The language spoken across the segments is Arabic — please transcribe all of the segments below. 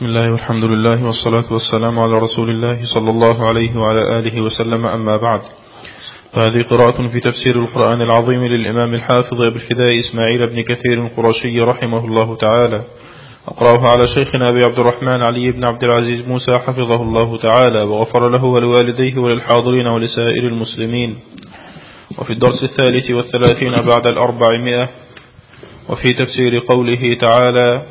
بسم الله والحمد لله والصلاة والسلام على رسول الله صلى الله عليه وعلى آله وسلم، أما بعد. فهذه قراءة في تفسير القرآن العظيم للإمام الحافظ أبي الفداء إسماعيل بن كثير القرشي رحمه الله تعالى. أقرأها على شيخنا أبي عبد الرحمن علي بن عبد العزيز موسى حفظه الله تعالى وغفر له ولوالديه وللحاضرين ولسائر المسلمين. وفي الدرس 33 بعد 400، وفي تفسير قوله تعالى: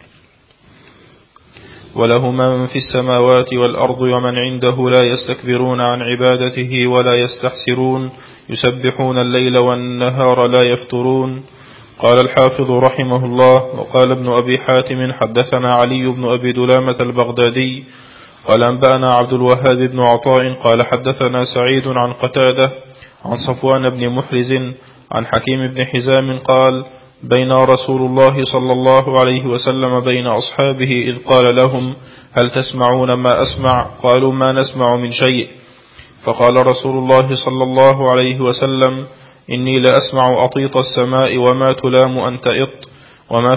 وله من في السماوات والأرض ومن عنده لا يستكبرون عن عبادته ولا يستحسرون يسبحون الليل والنهار لا يفترون. قال الحافظ رحمه الله: وقال ابن أبي حاتم حدثنا علي بن أبي دلامة البغدادي قال أنبأنا عبد الوهاب بن عطاء قال حدثنا سعيد عن قتادة عن صفوان بن محرز عن حكيم بن حزام قال: بين رسول الله صلى الله عليه وسلم بين أصحابه إذ قال لهم: هل تسمعون ما أسمع؟ قالوا: ما نسمع من شيء. فقال رسول الله صلى الله عليه وسلم: إني لأسمع أطيط السماء وما تلام أن تئط، وما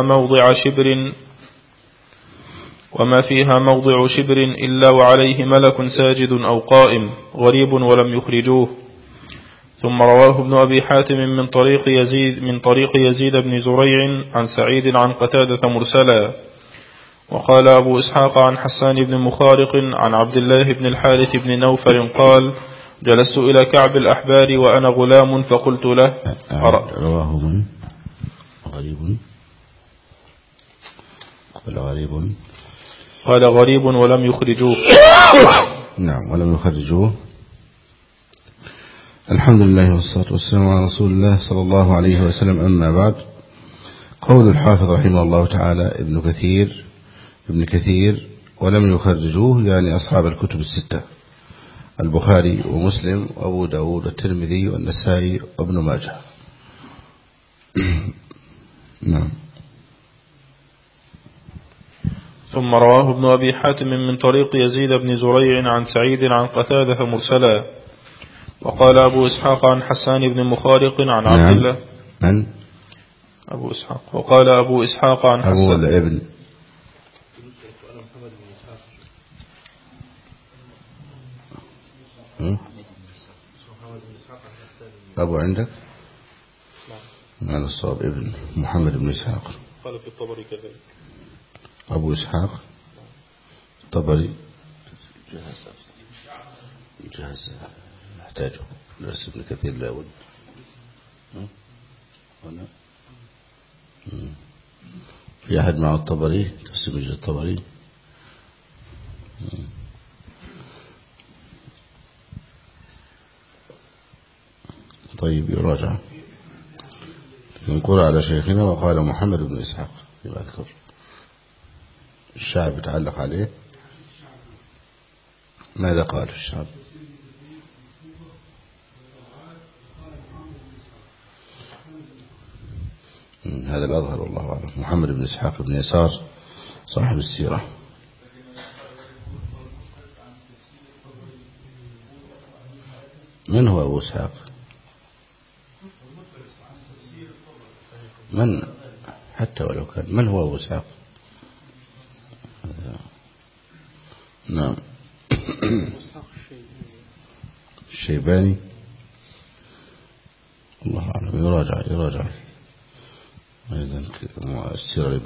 فيها موضع شبر إلا وعليه ملك ساجد أو قائم، غريب ولم يخرجوه. ثم رواه ابن أبي حاتم من طريق يزيد بن زريع عن سعيد عن قتادة مرسلا. وقال أبو إسحاق عن حسان بن مخارق عن عبد الله بن الحارث بن نوفل قال: جلست إلى كعب الأحبار وأنا غلام فقلت له: رواه من قال غريب ولم يخرجوه. نعم، ولم يخرجوه. الحمد لله والصلاة والسلام على رسول الله صلى الله عليه وسلم، أما بعد. قول الحافظ رحمه الله تعالى: ابن كثير ولم يخرجوه، يعني أصحاب الكتب الستة: البخاري ومسلم وأبو داود والترمذي والنسائي وابن ماجه. نعم. ثم رواه ابن أبي حاتم من طريق يزيد بن زريع عن سعيد عن قتادة مرسلا. وقال أبو إسحاق عن حسان بن مخارق عن عبد الله. من؟ أبو إسحاق. وقال أبو إسحاق عن حسان. أبو ولا ابن؟ أبو عندك؟ هذا الصواب ابن محمد بن إسحاق. قال في الطبري كذلك أبو إسحاق الطبري. جهز نحتاجه درس ابن كثير لا بد. هنا في أحد مع الطبري تفسير الطبري. طيب، يراجع. نقول على شيخنا: وقال محمد بن إسحاق فيما أذكر. الشعب يتعلق عليه. ماذا قال الشعب؟ هذا الأظهر والله أعلم. محمد بن إسحاق بن يسار صاحب السيرة. من هو أبو إسحاق؟ من حتى ولو كان من هو أبو إسحاق؟ نعم. الشيباني الله أعلم. يراجع أيضا السيرة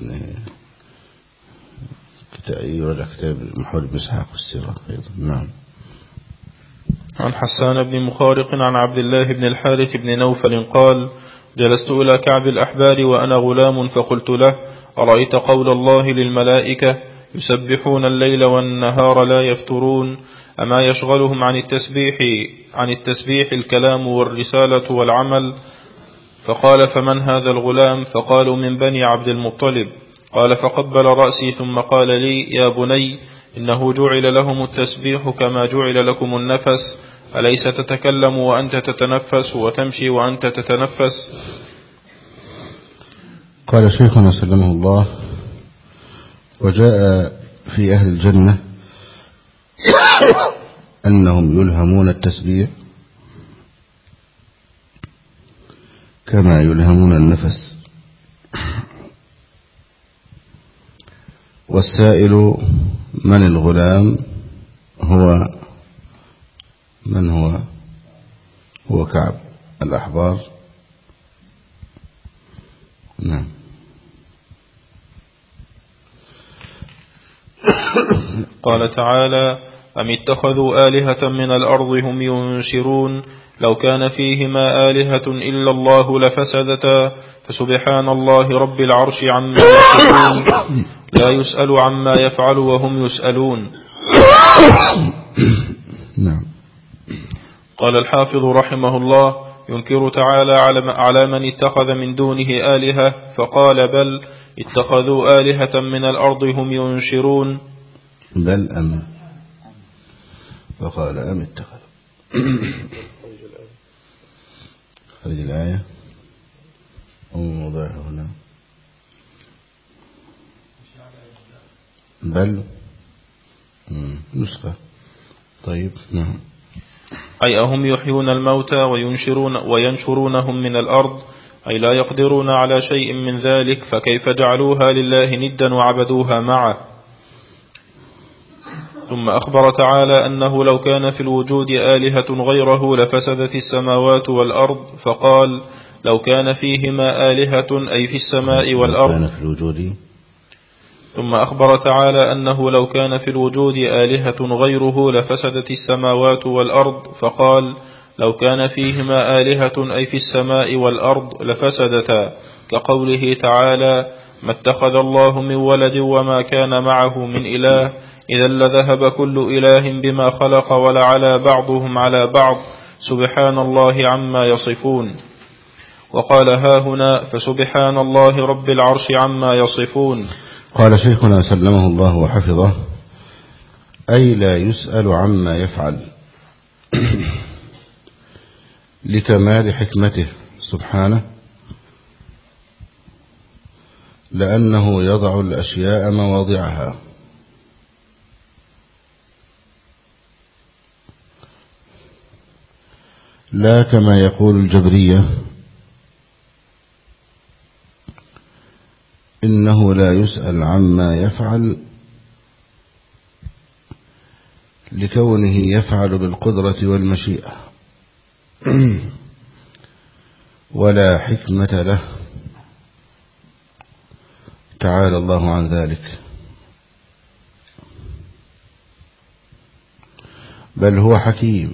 يراجع كتاب محمد بن إسحاق السيرة أيضا. نعم. عن حسان بن مخارق عن عبد الله بن الحارث بن نوفل قال: جلست إلى كعب الأحبار وأنا غلام فقلت له: أرأيت قول الله للملائكة: يسبحون الليل والنهار لا يفترون، أما يشغلهم عن التسبيح الكلام والرسالة والعمل؟ فقال: فمن هذا الغلام؟ فقالوا: من بني عبد المطلب. قال: فقبل رأسي ثم قال لي: يا بني، إنه جعل لهم التسبيح كما جعل لكم النفس، أليس تتكلم وأنت تتنفس وتمشي وأنت تتنفس؟ قال شيخنا سلمه الله: وجاء في أهل الجنة أنهم يلهمون التسبيح كما يلهمون النفس، والسائل من الغلام من هو كعب الأحبار. نعم. قال تعالى: أم اتخذوا آلهة من الأرض هم ينشرون لو كان فيهما آلهة إلا الله لفسدتا فسبحان الله رب العرش عما يصفون لا يسأل عما يفعل وهم يسألون. نعم. قال الحافظ رحمه الله: ينكر تعالى على من اتخذ من دونه آلهة فقال: بل اتخذوا آلهة من الأرض هم ينشرون. بل أم فقال أم اتخذوا. خرج الآية وموضعها هنا. بل نسخة. طيب. نعم. أي أهم يحيون الموتى وينشرونهم من الأرض، أي لا يقدرون على شيء من ذلك، فكيف جعلوها لله ندا وعبدوها معه. ثم أخبر تعالى أنه لو كان في الوجود آلهة غيره لفسدت السماوات والأرض، فقال: لو كان فيهما آلهة أي في السماء والأرض. ثم أخبر تعالى أنه لو كان في الوجود آلهة غيره لفسدت السماوات والأرض، فقال: لو كان فيهما آلهة أي في السماء والأرض لفسدتا، كقوله تعالى: ما اتخذ الله من ولد وما كان معه من إله إذا لذهب كل إله بما خلق ولعلى بعضهم على بعض سبحان الله عما يصفون. وقال هاهنا: فسبحان الله رب العرش عما يصفون. قال شيخنا سلمه الله وحفظه: أي لا يسأل عما يفعل لكمال حكمته سبحانه، لأنه يضع الأشياء مواضعها، لا كما يقول الجبرية إنه لا يسأل عما يفعل لكونه يفعل بالقدرة والمشيئة ولا حكمة له، تعالى الله عن ذلك، بل هو حكيم،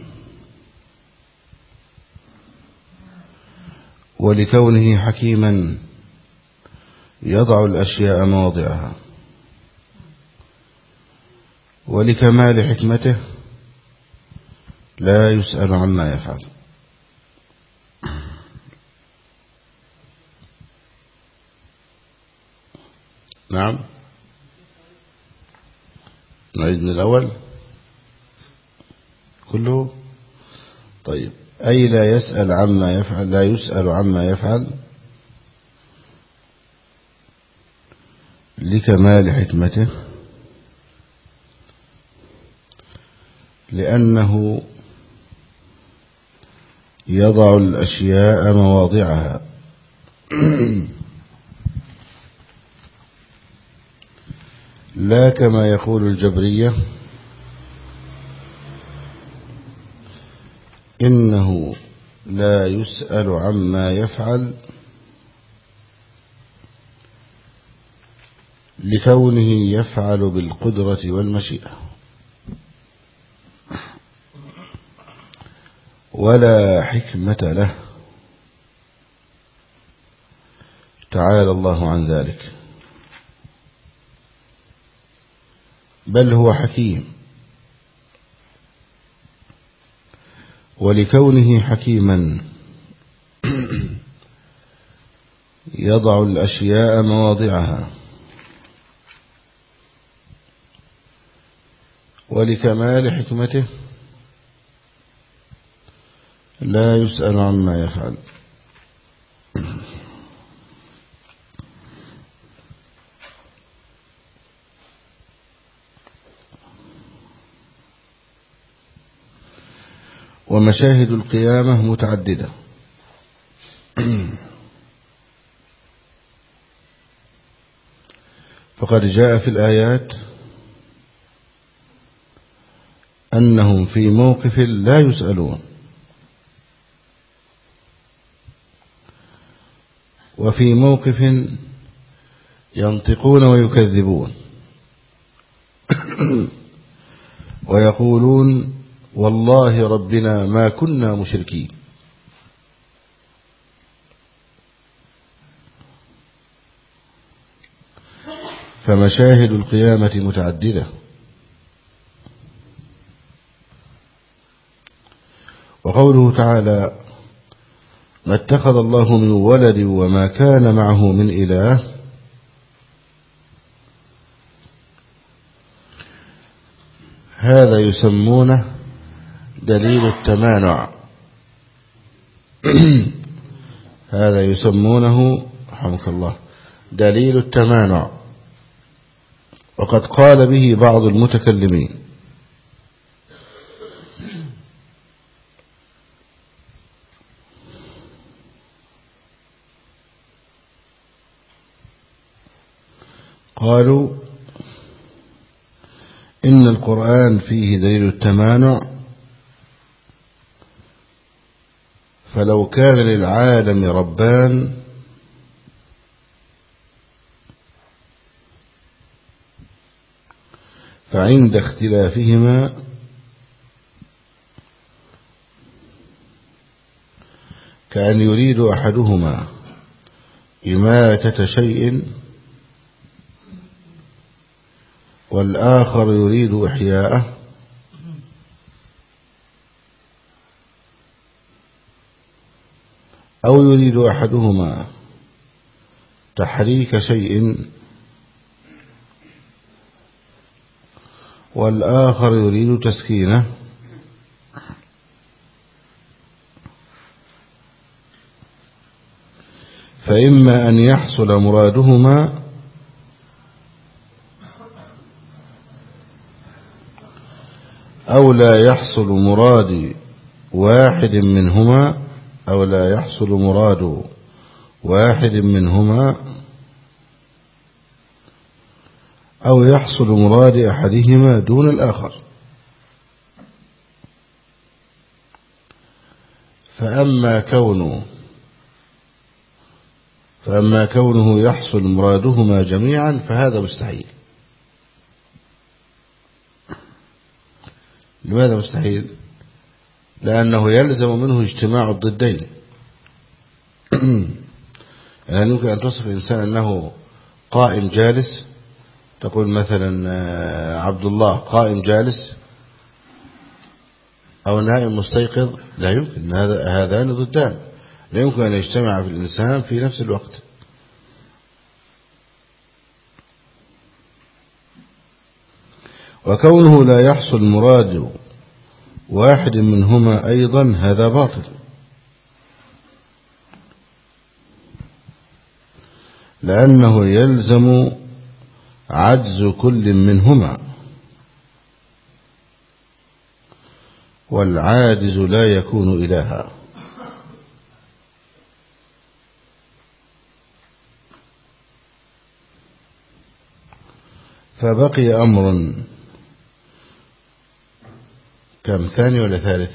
ولكونه حكيما يضع الأشياء مواضعها، ولكمال حكمته لا يسأل عما يفعل. نعم. نعيد من الأول كله. طيب. أي لا يسأل عما يفعل، لا يسأل عما يفعل لكمال حكمته، لأنه يضع الأشياء مواضعها لا كما يقول الجبرية إنه لا يسأل عما يفعل لكونه يفعل بالقدرة والمشيئة ولا حكمة له، تعالى الله عن ذلك، بل هو حكيم، ولكونه حكيما يضع الأشياء مواضعها، ولكمال حكمته لا يسأل عما يفعل. ومشاهد القيامة متعددة فقد جاء في الآيات أنهم في موقف لا يسألون، وفي موقف ينطقون ويكذبون ويقولون والله ربنا ما كنا مشركين. فمشاهد القيامة متعددة. وقوله تعالى ما اتخذ الله من ولد وما كان معه من إله، هذا يسمونه دليل التمانع. هذا يسمونه رحمك الله دليل التمانع، وقد قال به بعض المتكلمين. قالوا إن القرآن فيه دليل التمانع، فلو كان للعالم ربان فعند اختلافهما كأن يريد أحدهما إماتة شيء والآخر يريد إحياءه، أو يريد أحدهما تحريك شيء والآخر يريد تسكينه، فإما أن يحصل مرادهما أو لا يحصل مراد واحد منهما، أو لا يحصل مراد واحد منهما، أو يحصل مراد أحدهما دون الآخر. فأما كونه يحصل مرادهما جميعا فهذا مستحيل. لماذا مستحيل؟ لأنه يلزم منه اجتماع الضدين. يعني يمكن أن تصف الإنسان أنه قائم جالس، تقول مثلا عبد الله قائم جالس، أو نائم مستيقظ، لا يمكن، هذان ضدان، لا يمكن أن يجتمع في الإنسان في نفس الوقت. وكونه لا يحصل مراد واحد منهما أيضا هذا باطل، لأنه يلزم عجز كل منهما، والعاجز لا يكون إلها. فبقي أمر كم، ثاني ولا ثالث؟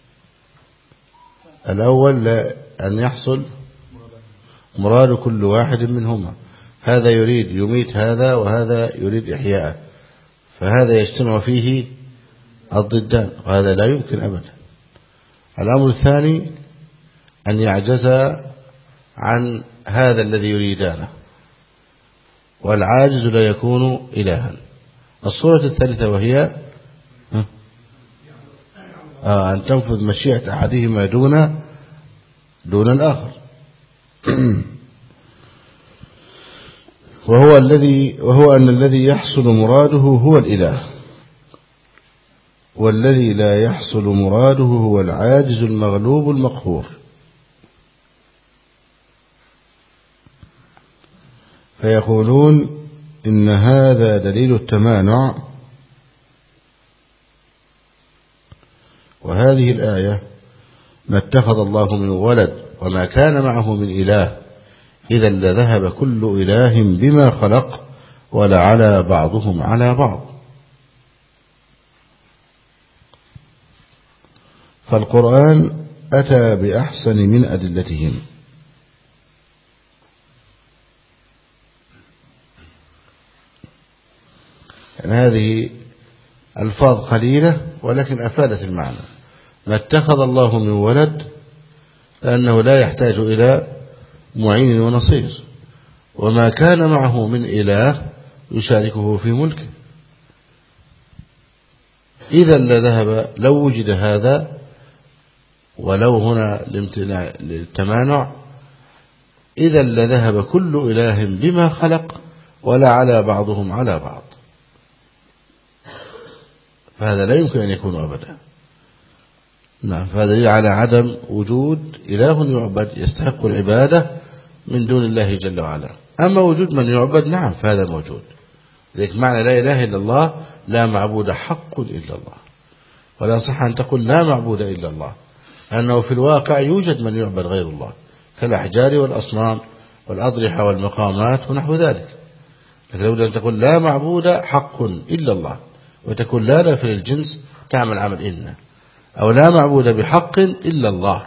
الأول أن يحصل مراد كل واحد منهما، هذا يريد يميت هذا وهذا يريد إحياءه، فهذا يجتمع فيه الضدان، وهذا لا يمكن أبدا. الأمر الثاني أن يعجز عن هذا الذي يريدانه، والعاجز لا يكون إلها. الصورة الثالثة وهي أن تنفذ مشيئة أحدهما دون الآخر. وهو أن الذي يحصل مراده هو الإله، والذي لا يحصل مراده هو العاجز المغلوب المقهور. فيقولون إن هذا دليل التمانع، وهذه الآية ما اتخذ الله من ولد وما كان معه من إله إذا لذهب كل إله بما خلق ولعلى بعضهم على بعض. فالقرآن أتى بأحسن من أدلتهم. يعني هذه ألفاظ قليلة ولكن أفادت المعنى. ما اتخذ الله من ولد لأنه لا يحتاج إلى معين ونصير، وما كان معه من إله يشاركه في ملكه. إذا لذهب لو وجد هذا، ولو هنا للتمانع، إذا لذهب كل إله بما خلق ولا على بعضهم على بعض، فهذا لا يمكن أن يكون أبدا. نعم، فهذا دليل على عدم وجود إله يعبد يستحق العبادة من دون الله جل وعلا. أما وجود من يعبد نعم فهذا موجود. ذلك معنى لا إله إلا الله لا معبود حق إلا الله، ولا صح أن تقول لا معبود إلا الله، لأنه في الواقع يوجد من يعبد غير الله كالأحجار والأصنام والأضرحة والمقامات ونحو ذلك. لكن لابد أن تقول لا معبود حق إلا الله، وتكون لا في الجنس تعمل عمل إن، أو لا معبود بحق إلا الله.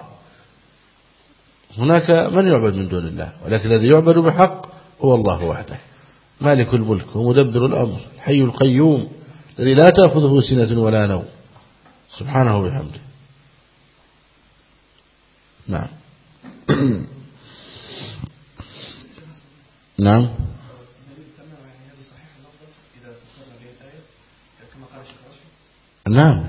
هناك من يعبد من دون الله، ولكن الذي يعبد بحق هو الله وحده، مالك الملك ومدبر الأمر الحي القيوم الذي لا تأخذه سنة ولا نوم سبحانه وبحمده. نعم. نعم. نعم.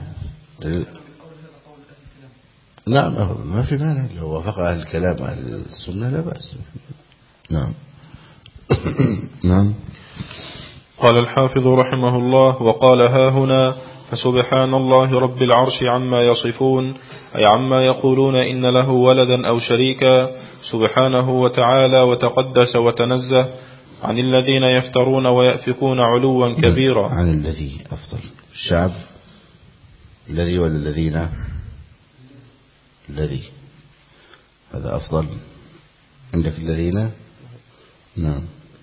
نعم ما في مانع لو وافق أهل الكلام أهل السنة لا بأس. نعم. نعم. قال الحافظ رحمه الله: وقال ها هنا: فسبحان الله رب العرش عما يصفون، أي عما يقولون إن له ولدا أو شريكا، سبحانه وتعالى وتقدس وتنزه عن الذين يفترون ويأفكون علوا كبيرا. عن الذي أفضل الشعب الذي ولا الذين؟ الذي هذا أفضل عندك الذين. نعم.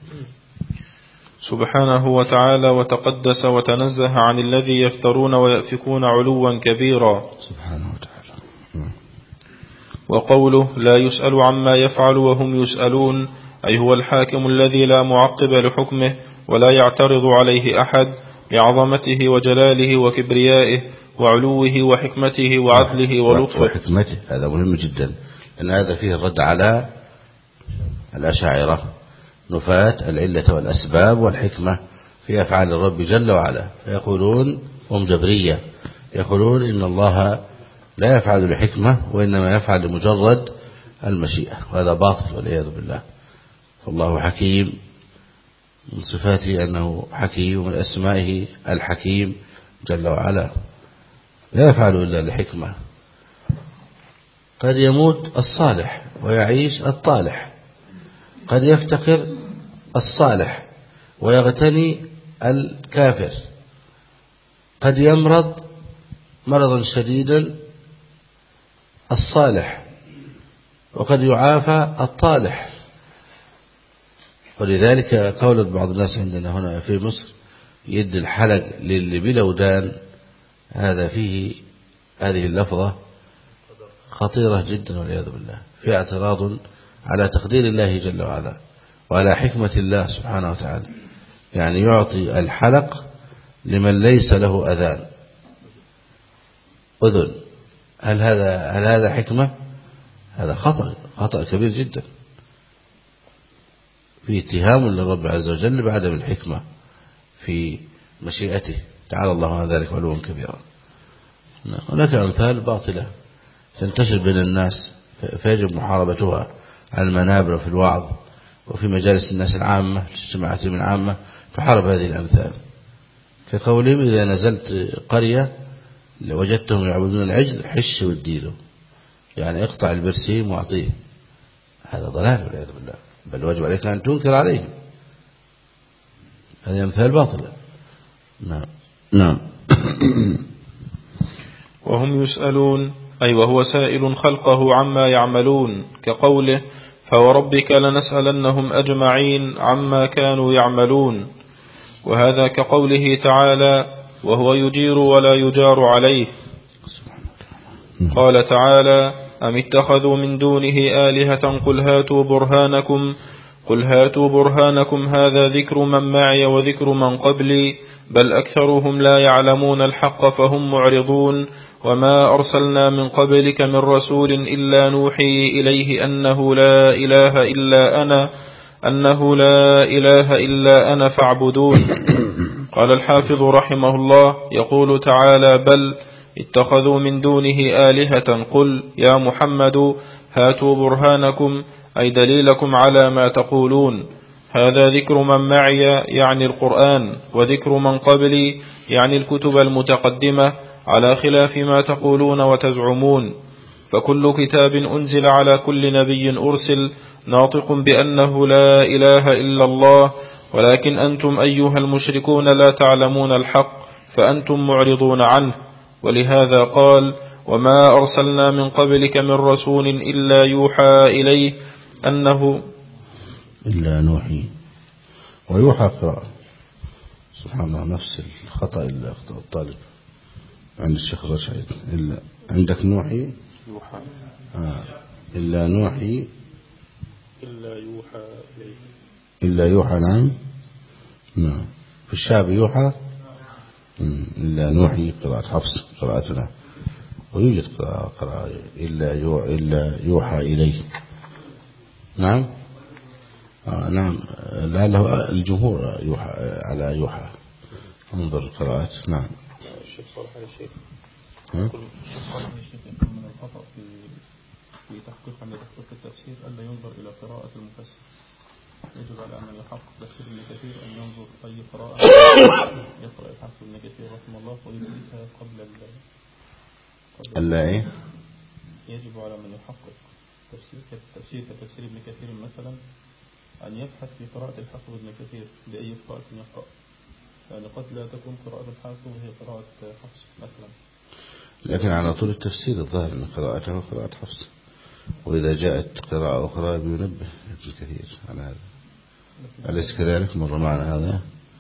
سبحانه وتعالى وتقدس وتنزه عن الذي يفترون ويأفكون علوا كبيرا. سبحانه وتعالى. وقوله: لا يسأل عما يفعل وهم يسألون، أي هو الحاكم الذي لا معقب لحكمه ولا يعترض عليه أحد، لعظمته وجلاله وكبريائه وعلوه وحكمته وعدله ولطفه. وحكمته هذا مهم جدا، لأن هذا فيه الرد على الأشاعرة نفاة العلة والأسباب والحكمة في أفعال الرب جل وعلا، فيقولون هم جبرية، يقولون إن الله لا يفعل لحكمة وإنما يفعل لمجرد المشيئة، وهذا باطل والعياذ بالله. فالله حكيم، من صفاته أنه حكيم، ومن أسمائه الحكيم جل وعلا، لا يفعل إلا لحكمة. قد يموت الصالح ويعيش الطالح، قد يفتقر الصالح ويغتني الكافر، قد يمرض مرضا شديدا الصالح وقد يعافى الطالح. ولذلك قولت بعض الناس عندنا هنا في مصر: يد الحلق للي بلا ودان. هذا فيه هذه اللفظة خطيرة جدا والعياذ بالله، في اعتراض على تقدير الله جل وعلا وعلى حكمة الله سبحانه وتعالى. يعني يعطي الحلق لمن ليس له أذن. هل هذا حكمة؟ هذا خطأ كبير جدا، في اتهام للرب عز وجل بعدم الحكمة في مشيئته، تعالى الله عن ذلك علوا كبيرا. هناك أمثال باطلة تنتشر بين الناس فيجب محاربتها على المنابر وفي الوعظ وفي مجالس الناس العامة، الاجتماعات من عامة، تحارب هذه الأمثال، كقولهم: إذا نزلت قرية وجدتهم يعبدون العجل حش واديله، يعني اقطع البرسيم واعطيه. هذا ضلال والعياذ بالله، بل واجب عليك أن تنكر عليهم. هذه أمثال باطلة. نعم. وهم يسألون، أي وهو سائل خلقه عما يعملون، كقوله: فوربك لنسألنهم أجمعين عما كانوا يعملون. وهذا كقوله تعالى: وهو يجير ولا يجار عليه. قال تعالى: أم اتخذوا من دونه آلهة قل هاتوا برهانكم هذا ذكر من معي وذكر من قبلي بل أكثرهم لا يعلمون الحق فهم معرضون. وما أرسلنا من قبلك من رسول إلا نوحي إليه أنه لا إله إلا أنا فاعبدون. قال الحافظ رحمه الله: يقول تعالى: بل اتخذوا من دونه آلهة. قل يا محمد: هاتوا برهانكم أي دليلكم على ما تقولون. هذا ذكر من معي يعني القرآن، وذكر من قبلي يعني الكتب المتقدمة، على خلاف ما تقولون وتزعمون. فكل كتاب أنزل على كل نبي أرسل ناطق بأنه لا إله إلا الله، ولكن أنتم أيها المشركون لا تعلمون الحق فأنتم معرضون عنه. ولهذا قال: وما أرسلنا من قبلك من رسول إلا يوحى إليه أنه إلا نوحي. ويوحى قراءة سبحان الله، نفس الخطأ اللي أخطأ الطالب عند الشيخ رشيد. إلا عندك نوحي يوحى إلا نوحي إلا يوحى. نعم في الشعب يوحى إلا نوحي قراءة حفص قراءتنا. ويوجد قراءة إلا يوحى إليه. نعم نعم لعله الجمهور يوحى على يوحى. انظر القراءات. نعم الشيخ صالح الشيخ الشيخ صالح الشيخ من الخطأ في تحقيق عند تحقيق التفسير ألا ينظر إلى قراءة المفسر. يجب على من يحقق تفسير ابن كثير أن ينظر أي قراءة يقرأ الحافظ ابن كثير رحمه الله ويدركها قبل ألا إيه؟ يجب على من يحقق تفسير كتفسير ابن كثير مثلا أن يبحث في قراءة الحافظ ابن كثير بأي قراءة يقرأ، يعني قد لا تكون قراءة الحافظ وهي قراءة حفص مثلا. لكن على طول التفسير الظاهر أن قراءته قراءة حفص، وإذا جاءت قراءة أخرى بينبه ابن كثير على هذا. أليس كذلك؟ مر معنا هذا.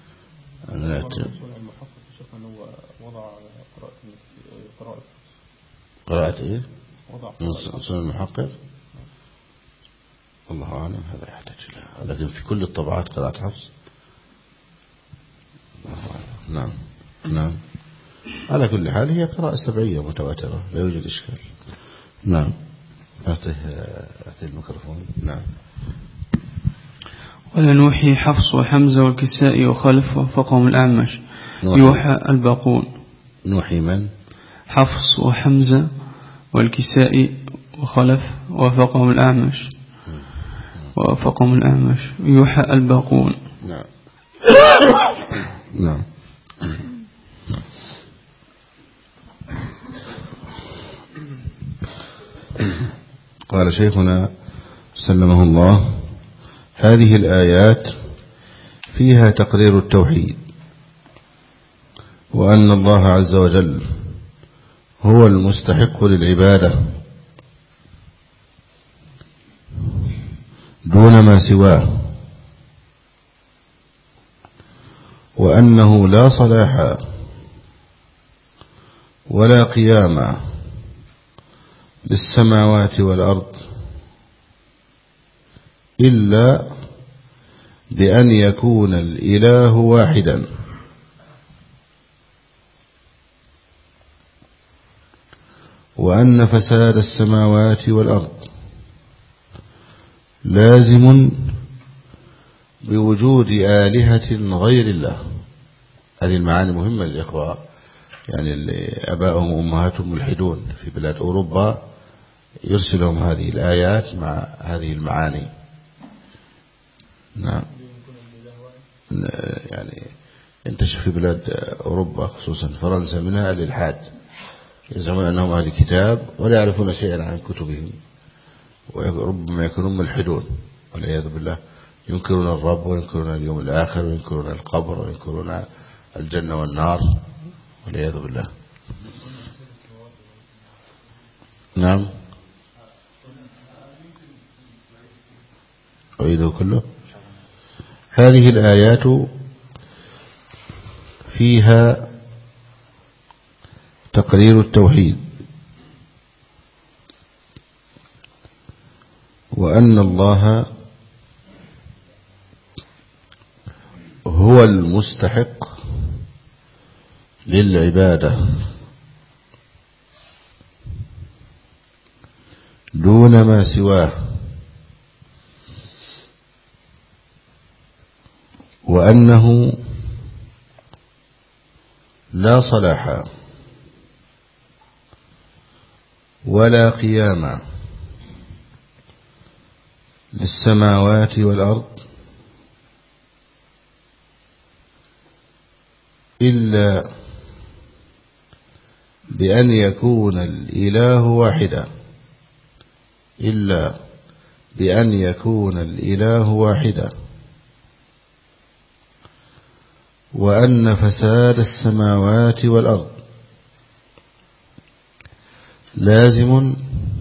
المحقق الشيخ أنه وضع قراءة حفص. قراءة إيه؟ وضع نص المحقق. الله أعلم، هذا يحتاج إلى، لكن في كل الطبعات قراءة حفص. نعم نعم. على كل حال هي قراءة سبعية متواترة لا يوجد إشكال. نعم. أعطيه الميكروفون. نعم. ولنوحي حفص وحمزة والكسائي وخلف وفقهم الأعمش. يوحى الباقون. نوحي من؟ حفص وحمزة والكسائي وخلف وفقهم الأعمش. وفقهم الأعمش. يوحى الباقون. نعم نعم. قال شيخنا سلمه الله: هذه الآيات فيها تقرير التوحيد، وأن الله عز وجل هو المستحق للعبادة دون ما سواه، وأنه لا صلاح ولا قيام للسماوات والأرض إلا بأن يكون الإله واحدا، وأن فساد السماوات والأرض لازم بوجود آلهة غير الله. هذه المعاني مهمة للإخوة، يعني اللي أبائهم وأمهاتهم ملحدون في بلاد أوروبا يرسلهم هذه الآيات مع هذه المعاني. نعم. يعني ينتشر في بلاد أوروبا خصوصا فرنسا منها الإلحاد، يزعمون أنهم أهل كتاب ولا يعرفون شيئا عن كتبهم، وربما يكونون ملحدون والعياذ بالله، ينكرون الرب وينكرون اليوم الآخر وينكرون القبر وينكرون الجنة والنار والعياذ بالله. نعم. أعيده كله. هذه الآيات فيها تقرير التوحيد، وأن الله هو المستحق للعبادة دون ما سواه، وأنه لا صلاح ولا قيام للسماوات والأرض إلا بأن يكون الإله واحدا، إلا بأن يكون الإله واحدا، وأن فساد السماوات والأرض لازم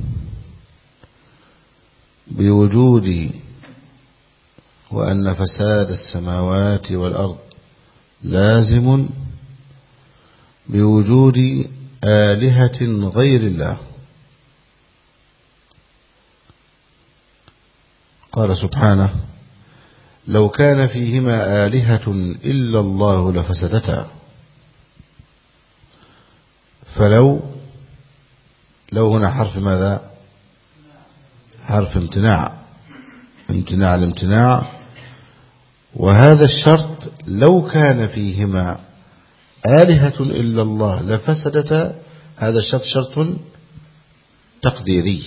بوجود، وأن فساد السماوات والأرض لازم بوجود آلهة غير الله. قال سبحانه: لو كان فيهما آلهة إلا الله لفسدتا. فلو هنا حرف ماذا؟ حرف امتناع، امتناع الامتناع. وهذا الشرط لو كان فيهما آلهة إلا الله لفسدتا، هذا الشرط شرط تقديري.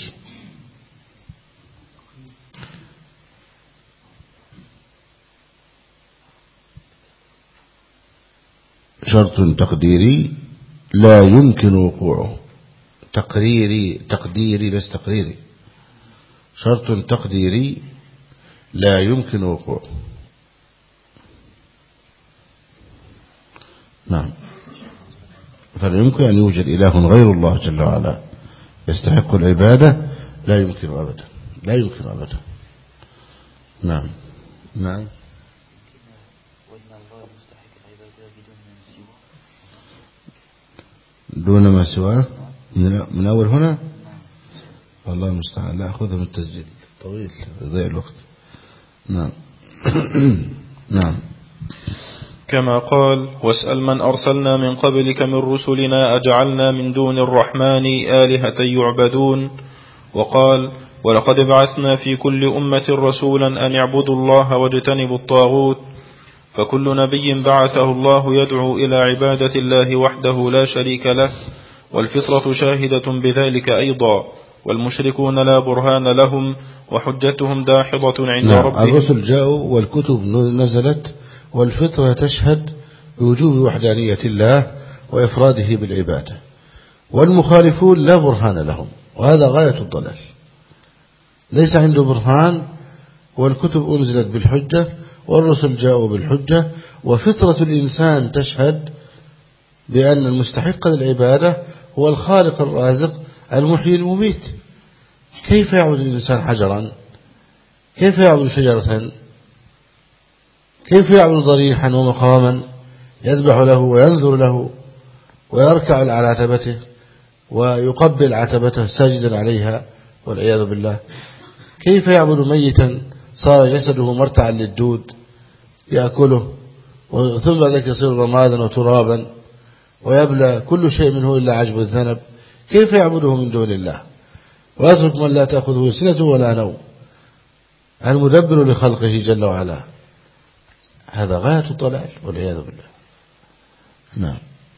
شرط تقديري لا يمكن وقوعه. تقديري بس تقريري. شرط تقديري لا يمكن وقوعه. نعم. فلا يمكن أن يوجد إله غير الله جل وعلا يستحق العبادة، لا يمكن أبدا، لا يمكن أبدا. نعم نعم. دون ما سواه من أول هنا. والله المستعان، لا أخذها من التسجيل طويل يضيع الوقت. نعم. نعم. كما قال: واسأل من أرسلنا من قبلك من رسلنا أجعلنا من دون الرحمن آلهة يعبدون. وقال: ولقد بعثنا في كل أمة رسولا أن يعبدوا الله واجتنبوا الطاغوت. فكل نبي بعثه الله يدعو إلى عبادة الله وحده لا شريك له، والفطرة شاهدة بذلك أيضا، والمشركون لا برهان لهم وحجتهم داحضة عند ربهم. الرسل جاءوا والكتب نزلت والفطرة تشهد بوجوب وحدانية الله وإفراده بالعبادة، والمخالفون لا برهان لهم، وهذا غاية الضلال. ليس عنده برهان، والكتب أنزلت بالحجة والرسل جاءوا بالحجة، وفطرة الإنسان تشهد بأن المستحق للعبادة هو الخالق الرازق المحيي المميت. كيف يعبد الإنسان حجرا؟ كيف يعبد شجرة؟ كيف يعبد ضريحا ومقاما يذبح له وينذر له ويركع على عتبته ويقبل عتبته ساجدا عليها والعياذ بالله؟ كيف يعبد ميتا صار جسده مرتعا للدود يأكله ثم بعد ذلك يصير رمادا وترابا ويبلى كل شيء منه إلا عجب الذنب؟ كيف يعبده من دون الله ويترك من لا تأخذه سنة ولا نوم، المدبر لخلقه جل وعلا؟ هذا غاية الضلال والعياذ بالله. نعم.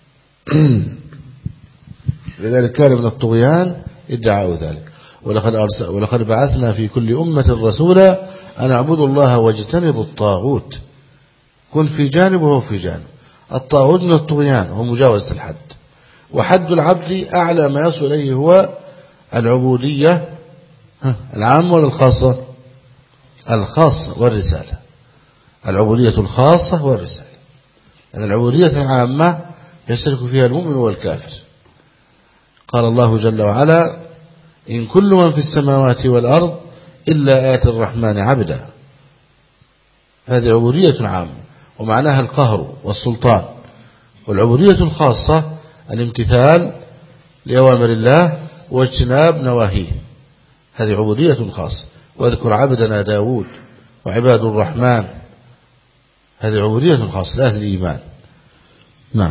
لذلك كان من الطغيان ادعاء ذلك. ولقد بعثنا في كل أمة رسولا أن اعبدوا الله واجتنبوا الطاغوت. كن في جانب وهو في جانب. الطاغوت من الطغيان ومجاوزة الحد، وحد العبد أعلى ما يصل إليه هو العبودية العامة ولا الخاصة؟ الخاصة والرسالة. العبودية الخاصة والرسالة. يعني العبودية العامة يشترك فيها المؤمن والكافر. قال الله جل وعلا: إن كل من في السماوات والأرض إلا آتي الرحمن عبدا. هذه عبودية عامة ومعناها القهر والسلطان والعبودية الخاصة الامتثال لأوامر الله واجتناب نواهيه، هذه عبودية خاصة. واذكر عبدنا داود وعباد الرحمن، هذه عبودية خاصة لأهل الإيمان. نعم.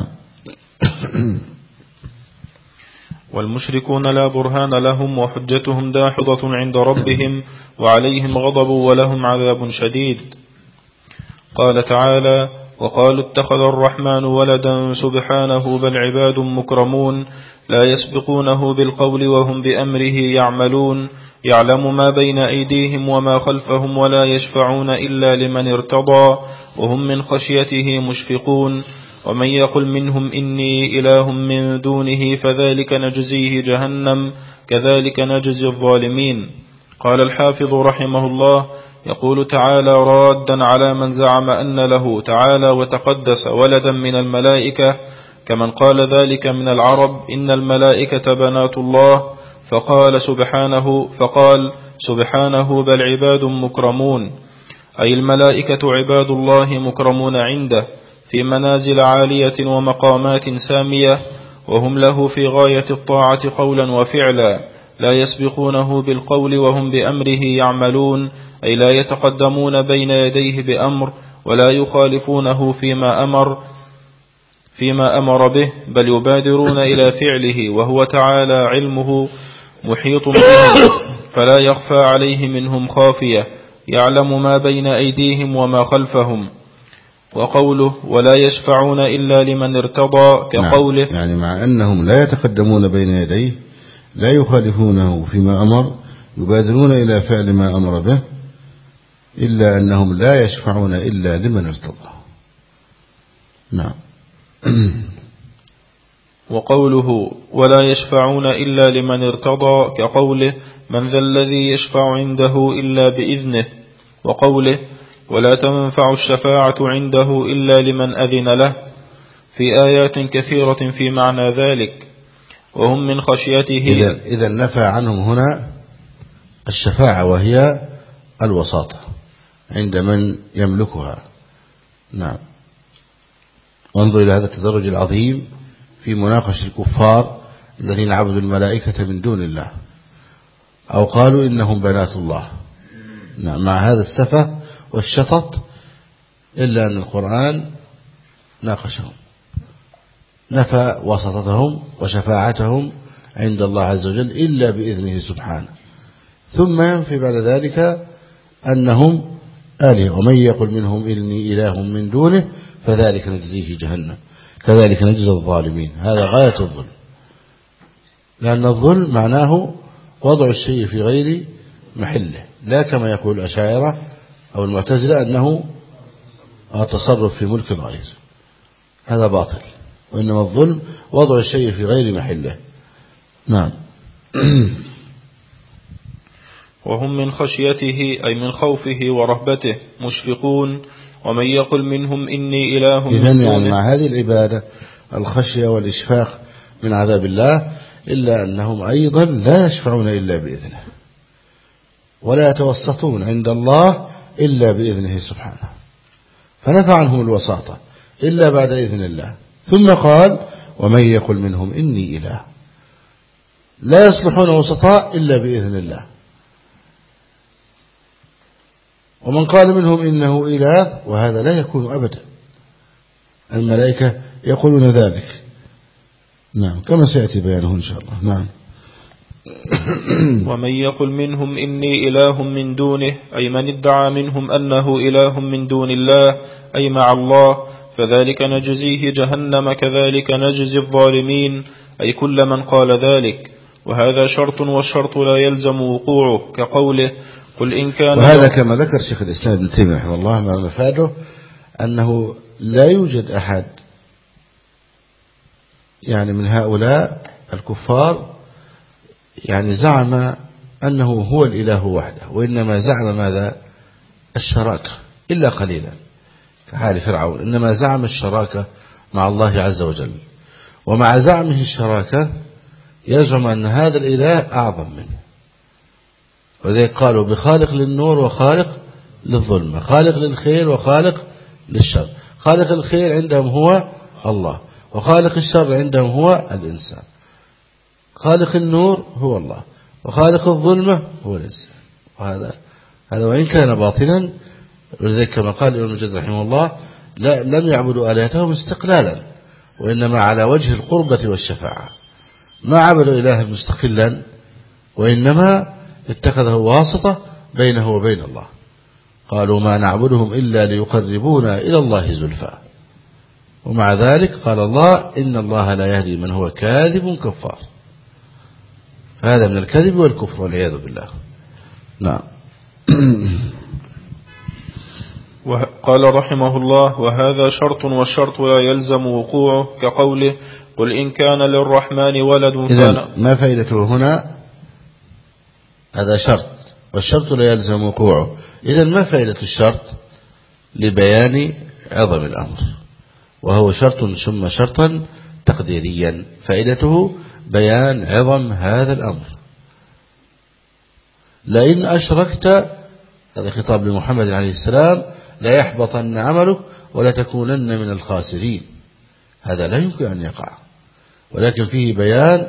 والمشركون لا برهان لهم وحجتهم داحضة عند ربهم وعليهم غضب ولهم عذاب شديد. قال تعالى: وقالوا اتخذ الرحمن ولدا سبحانه بل عباد مكرمون لا يسبقونه بالقول وهم بأمره يعملون يعلم ما بين أيديهم وما خلفهم ولا يشفعون إلا لمن ارتضى وهم من خشيته مشفقون ومن يقل منهم إني إله من دونه فذلك نجزيه جهنم كذلك نجزي الظالمين. قال الحافظ رحمه الله: يقول تعالى رادا على من زعم أن له تعالى وتقدس ولدا من الملائكة كمن قال ذلك من العرب إن الملائكة بنات الله، فقال سبحانه بل عباد مكرمون، أي الملائكة عباد الله مكرمون عنده في منازل عالية ومقامات سامية، وهم له في غاية الطاعة قولا وفعلا، لا يسبقونه بالقول وهم بأمره يعملون، أي لا يتقدمون بين يديه بأمر ولا يخالفونه فيما أمر به، بل يبادرون إلى فعله، وهو تعالى علمه محيط بهم فلا يخفى عليه منهم خافية، يعلم ما بين أيديهم وما خلفهم. وقوله ولا يشفعون إلا لمن ارتضى كقوله يعني مع أنهم لا يتقدمون بين يديه لا يخالفونه فيما أمر، يبادرون إلى فعل ما أمر به، إلا أنهم لا يشفعون إلا لمن ارتضى. نعم. وقوله ولا يشفعون إلا لمن ارتضى كقوله من ذا الذي يشفع عنده إلا بإذنه، وقوله ولا تنفع الشفاعة عنده إلا لمن أذن له، في آيات كثيرة في معنى ذلك. وهم من خشيته إذا نفى عنهم هنا الشفاعة وهي الوساطة عند من يملكها. نعم. وانظر إلى هذا التدرج العظيم في مناقشة الكفار الذين عبدوا الملائكة من دون الله أو قالوا إنهم بنات الله. نعم. مع هذا السفة والشطط إلا أن القرآن ناقشهم، نفى وسطتهم وشفاعتهم عند الله عز وجل إلا بإذنه سبحانه، ثم ينفي بعد ذلك أنهم آله، ومن يقل منهم إني إله من دونه فذلك نجزيه جهنم كذلك نجزي الظالمين. هذا غاية الظلم، لأن الظلم معناه وضع الشيء في غير محله، لا كما يقول الأشاعرة أو المعتزلة أنه تصرف في ملك الغير، هذا باطل، وإنما الظلم وضع الشيء في غير محله. نعم. وهم من خشيته أي من خوفه ورهبته مشفقون، ومن يقل منهم إني إله من دونه. يعني مع هذه العبادة الخشية والإشفاق من عذاب الله، إلا أنهم أيضا لا يشفعون إلا بإذنه ولا يتوسطون عند الله إلا بإذنه سبحانه، فنفى عنهم الوساطة إلا بعد إذن الله، ثم قال ومن يقل منهم إني إله، لا يصلحون وسطاء إلا بإذن الله. ومن قال منهم إنه إله، وهذا لا يكون أبدا، الملائكة يقولون ذلك. نعم، كما سيأتي بيانه إن شاء الله. نعم. ومن يقل منهم إني إله من دونه أي من ادعى منهم أنه إله من دون الله أي مع الله، فذلك نجزيه جهنم كذلك نجزي الظالمين، أي كل من قال ذلك، وهذا شرط والشرط لا يلزم وقوعه، كقوله قل إن كان. وهذا كما ذكر شيخ الإسلام ابن تيمية رحمه الله ما مفاده أنه لا يوجد أحد يعني من هؤلاء الكفار يعني زعم أنه هو الإله وحده، وإنما زعم ماذا؟ الشراكة، إلا قليلا كحال فرعون، إنما زعم الشراكة مع الله عز وجل، ومع زعمه الشراكة يزعم أن هذا الإله أعظم منه، ولذلك قالوا بخالق للنور وخالق للظلمة، خالق للخير وخالق للشر. خالق الخير عندهم هو الله، وخالق الشر عندهم هو الإنسان. خالق النور هو الله، وخالق الظلمة هو الإنسان. هذا وإن كان باطلا، ولذلك كما قال ابن مجد رحمه الله لم يعبدوا آلهتهم استقلالا، وإنما على وجه القربة والشفاعة. ما عبدوا إلها مستقلا، وإنما اتخذه واسطة بينه وبين الله. قالوا ما نعبدهم إلا ليقربونا إلى الله زلفى، ومع ذلك قال الله إن الله لا يهدي من هو كاذب كفار. هذا من الكذب والكفر والعياذ بالله. نعم. قال رحمه الله: وهذا شرط، والشرط لا يلزم وقوعه، كقوله: قل إن كان للرحمن ولد. إذن ما فائدته هنا؟ هذا شرط، والشرط لا يلزم وقوعه. إذن ما فائدة الشرط؟ لبيان عظم الأمر، وهو شرط ثم شرطا تقديريا، فائدته بيان عظم هذا الأمر. لئن أشركت، هذا خطاب لمحمد عليه السلام، لا يحبطن عملك ولا تكونن من الخاسرين. هذا لا يمكن أن يقع، ولكن فيه بيان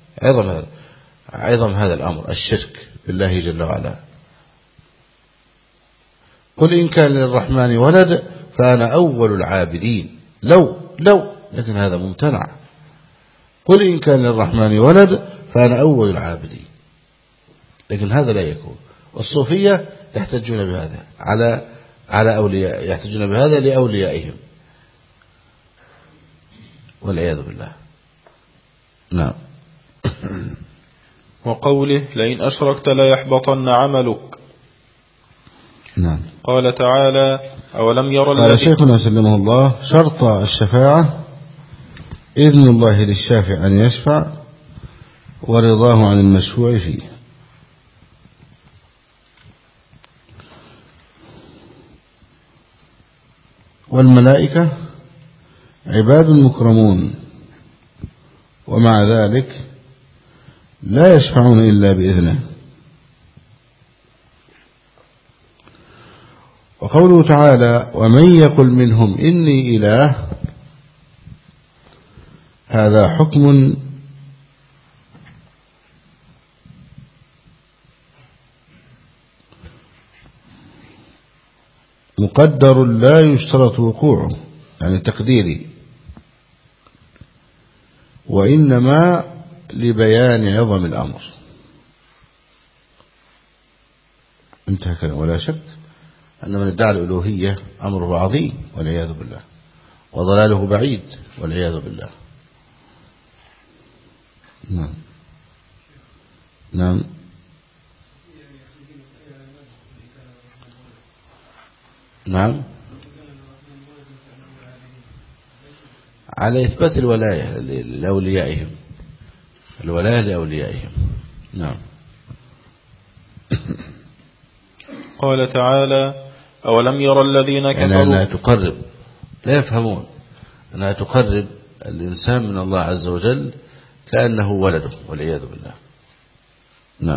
عظم هذا الأمر، الشرك بالله جل وعلا. قل إن كان للرحمن ولد فأنا أول العابدين. لو لكن هذا ممتنع. قل إن كان للرحمن ولد فأنا أول العابدين، لكن هذا لا يكون. والصوفية يحتجون بهذا على أولياء، يحتجون بهذا لأوليائهم والعياذ بالله. نعم. وقوله: لئن أشركت لا يحبطن عملك. نعم. قال تعالى: أولم ير قال شيخنا سلمه الله: شرط الشفاعة إذن الله للشافع أن يشفع، ورضاه عن المشفوع فيه. والملائكة عباد مكرمون، ومع ذلك لا يشفعون إلا بإذنه. وقوله تعالى: ومن يقل منهم إني إله، هذا حكم مقدر لا يشترط وقوعه، يعني تقديري، وإنما لبيان عظم الأمر. انتهى كلام. ولا شك أن من ادعى الألوهية أمره عظيم والعياذ بالله، وضلاله بعيد والعياذ بالله. نعم. نعم. نعم. على إثبات الولاية لأوليائهم، الولاية لأوليائهم. نعم. قال تعالى: أولم يرى الذين كفروا، يعني أنها تقرب، لا يفهمون أنها تقرب الإنسان من الله عز وجل كأنه ولده والعياذ بالله. نعم.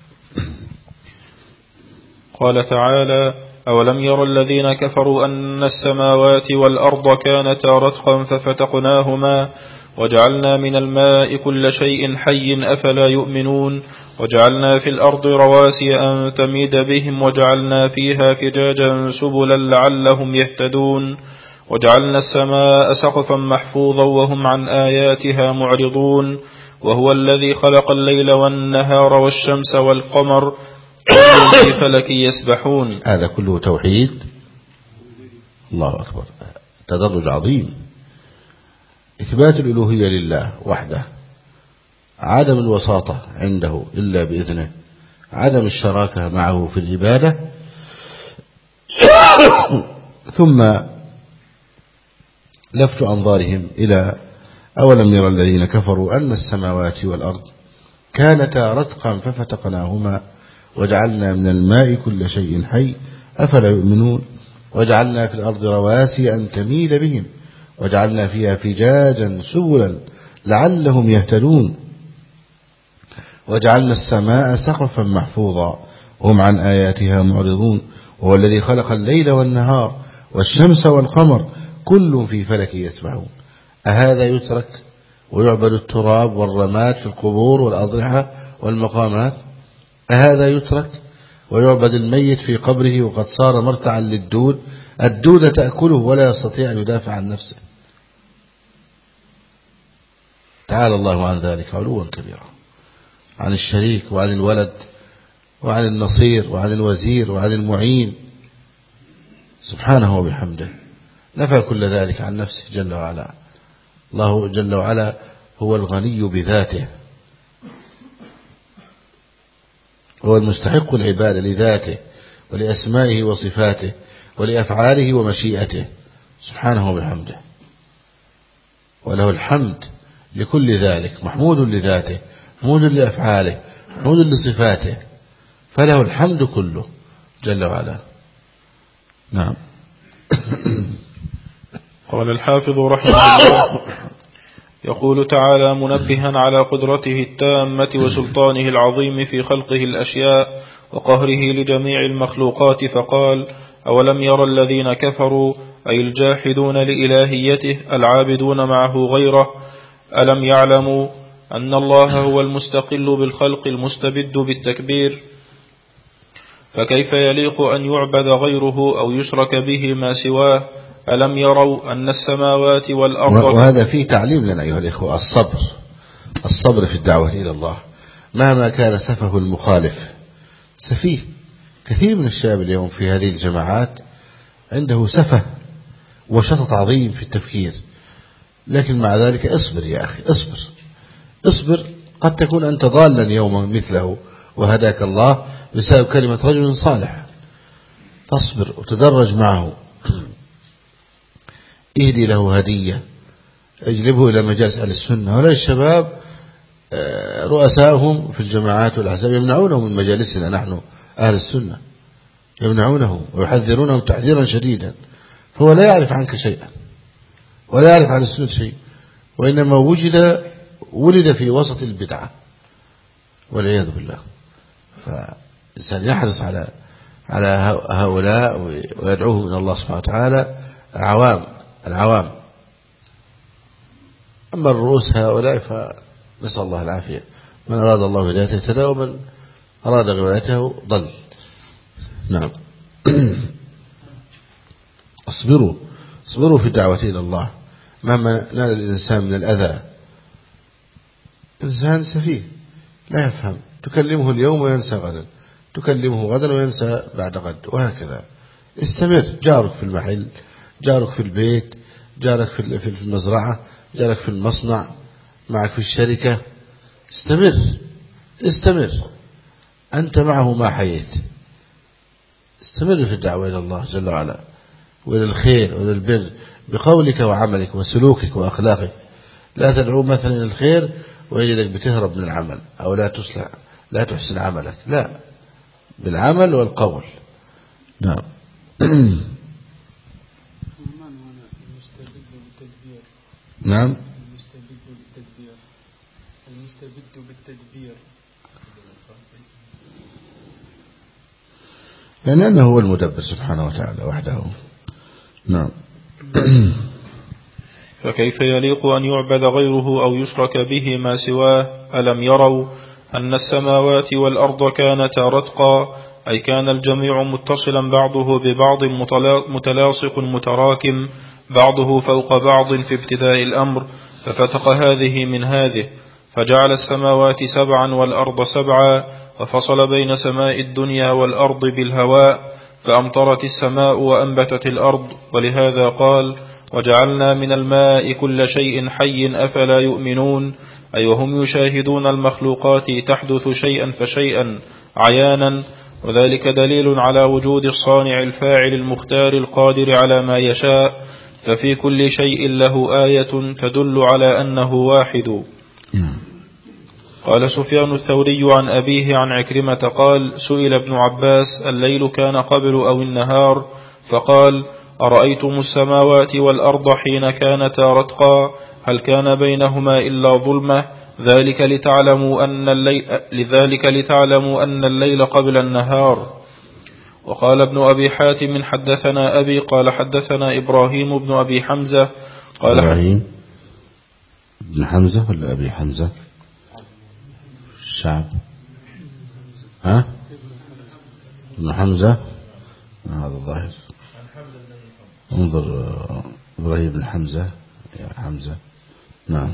قال تعالى: أولم يرى الذين كفروا أن السماوات والأرض كانتا رتقا ففتقناهما وجعلنا من الماء كل شيء حي أفلا يؤمنون وجعلنا في الأرض رواسي أن تميد بهم وجعلنا فيها فجاجا سبلا لعلهم يهتدون وجعلنا السماء سقفا محفوظا وهم عن آياتها معرضون وهو الذي خلق الليل والنهار والشمس والقمر في فلك يسبحون. هذا كله توحيد. الله أكبر. تدرج عظيم. إثبات الألوهية لله وحده، عدم الوساطة عنده إلا بإذنه، عدم الشراكة معه في العبادة، ثم لفت أنظارهم إلى أولم يرى الذين كفروا أن السماوات والأرض كانتا رتقا ففتقناهما وجعلنا من الماء كل شيء حي أفلا يؤمنون وجعلنا في الأرض رواسي أن تميد بهم وجعلنا فيها فجاجا سبلا لعلهم يهتدون وجعلنا السماء سقفا محفوظا هم عن آياتها معرضون وهو الذي خلق الليل والنهار والشمس والقمر كل في فلك يسبحون. أهذا يترك ويعبد التراب والرماد في القبور والأضرحة والمقامات؟ أهذا يترك ويعبد الميت في قبره وقد صار مرتعا للدود؟ الدودة تأكله ولا يستطيع أن يدافع عن نفسه. تعالى الله عن ذلك علوا كبيرا، عن الشريك وعن الولد وعن النصير وعن الوزير وعن المعين سبحانه وبحمده، نفى كل ذلك عن نفسه جل وعلا. الله جل وعلا هو الغني بذاته، هو المستحق العبادة لذاته ولأسمائه وصفاته ولأفعاله ومشيئته سبحانه وبحمده، وله الحمد لكل ذلك، محمود لذاته، محمود لأفعاله، محمود لصفاته، فله الحمد كله جل وعلا. نعم. قال الحافظ رحمه الله: يقول تعالى منبها على قدرته التامة وسلطانه العظيم في خلقه الأشياء وقهره لجميع المخلوقات، فقال: أولم يرى الذين كفروا أي الجاحدون لإلهيته العابدون معه غيره ألم يعلموا أن الله هو المستقل بالخلق المستبد بالتكبير، فكيف يليق أن يعبد غيره أو يشرك به ما سواه؟ ألم يروا أن السماوات والأرض. وهذا فيه تعليم لنا أيها الإخوة الصبر في الدعوة إلى الله مهما كان سفه المخالف. سفيه كثير من الشباب اليوم في هذه الجماعات عنده سفه وشطط عظيم في التفكير، لكن مع ذلك اصبر يا أخي، اصبر. قد تكون أنت ضالا يوما مثله وهداك الله بسبب كلمة رجل صالح، فاصبر وتدرج معه، اهدي له هدية، اجلبه إلى مجالس أهل السنة. ولا الشباب رؤساهم في الجماعات والأحزاب يمنعونه من مجالسنا نحن أهل السنة، يمنعونه ويحذرونه تحذيرا شديدا، فهو لا يعرف عنك شيئا ولا يعرف عن السنة شيء، وإنما ولد في وسط البدعة والعياذ بالله. فالإنسان يحرص على هؤلاء ويدعوهم إلى الله سبحانه وتعالى العوام. أما الرؤوس هؤلاء فنسأل الله العافية، من أراد الله هدايته اهتدى ومن أراد غوايته ضل. نعم. اصبروا في الدعوة إلى الله مهما نال الإنسان من الأذى. إنسان سفيه لا يفهم، تكلمه اليوم وينسى غدا، تكلمه غدا وينسى بعد غد، وهكذا. استمر. جارك في المحل، جارك في البيت، جارك في المزرعة، جارك في المصنع، معك في الشركة، استمر أنت معه ما حييت. استمر في الدعوة إلى الله جل وعلا وإلى الخير وإلى البر بقولك وعملك وسلوكك وأخلاقك. لا تدعو مثلا إلى الخير ويجدك بتهرب من العمل أو لا تحسن عملك، لا، بالعمل والقول. نعم. نعم. المستبد بالتدبير لأنه هو المدبر سبحانه وتعالى وحده. نعم. فكيف يليق أن يعبد غيره أو يشرك به ما سواه؟ ألم يروا أن السماوات والأرض كانتا رتقا، أي كان الجميع متصلا بعضه ببعض متلاصق متراكم بعضه فوق بعض في ابتداء الأمر، ففتق هذه من هذه، فجعل السماوات 7 والأرض 7، وفصل بين سماء الدنيا والأرض بالهواء، فأمطرت السماء وأنبتت الأرض. ولهذا قال: وجعلنا من الماء كل شيء حي أفلا يؤمنون، أي وهم يشاهدون المخلوقات تحدث شيئا فشيئا عيانا، وذلك دليل على وجود الصانع الفاعل المختار القادر على ما يشاء، ففي كل شيء له آية تدل على أنه واحد. قال سفيان الثوري عن أبيه عن عكرمة قال: سئل ابن عباس: الليل كان قبل أو النهار؟ فقال: أرأيتم السماوات والأرض حين كانتا رتقا هل كان بينهما إلا ظلمة؟ ذلك لتعلموا أن الليل قبل النهار. وقال ابن أبي حاتم: حدثنا أبي قال حدثنا إبراهيم بن أبي حمزة قال ابن حمزة ولا أبي حمزة؟ الشعب ها؟ ابن حمزة هذا الظاهر. انظر إبراهيم بن حمزة يا حمزة. نعم.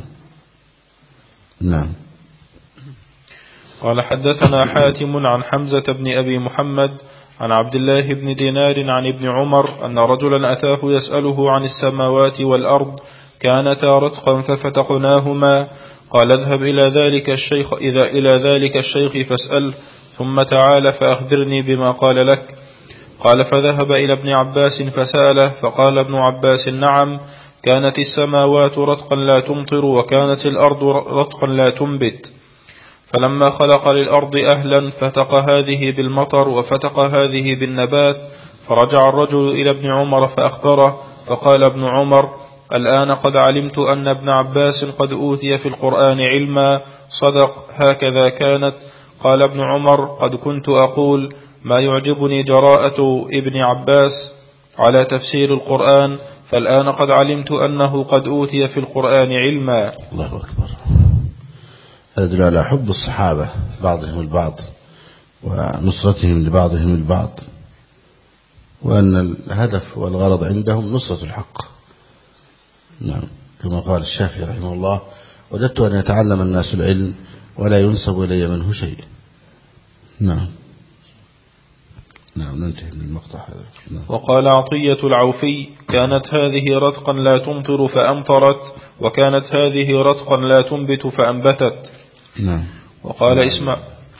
قال حدثنا حاتم عن حمزة بن أبي محمد عن عبد الله بن دينار عن ابن عمر أن رجلا أتاه يسأله عن السماوات والأرض كانتا رتقا ففتقناهما قال اذهب إلى ذلك الشيخ فاسأل ثم تعال فأخبرني بما قال لك. قال فذهب إلى ابن عباس فسأله فقال ابن عباس نعم كانت السماوات رتقا لا تمطر وكانت الأرض رتقا لا تنبت فلما خلق للأرض أهلا فتق هذه بالمطر وفتق هذه بالنبات فرجع الرجل إلى ابن عمر فأخبره فقال ابن عمر الآن قد علمت أن ابن عباس قد أوتي في القرآن علما صدق هكذا كانت. قال ابن عمر قد كنت أقول ما يعجبني جراءة ابن عباس على تفسير القرآن فالآن قد علمت أنه قد أوتي في القرآن علما. الله أكبر. هذا يدل على حب الصحابة بعضهم البعض ونصرتهم لبعضهم البعض وأن الهدف والغرض عندهم نصرة الحق. نعم كما قال الشافعي رحمه الله وددت أن يتعلم الناس العلم ولا ينسب إلي منه شيء. نعم ننتهي من المقطع هذا. وقال عطية العوفي كانت هذه رتقا لا تمطر فأمطرت وكانت هذه رتقا لا تنبت فأنبتت. نعم. وقال اسمع